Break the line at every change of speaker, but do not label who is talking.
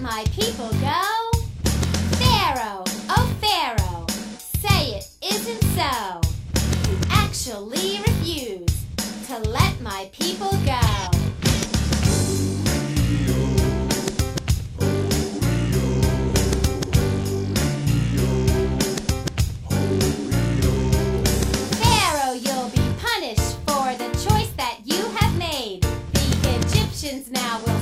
my people go? Pharaoh, oh Pharaoh, say it isn't so. You actually refuse to let my people go. Pharaoh, you'll be punished for the choice that you have made. The Egyptians now will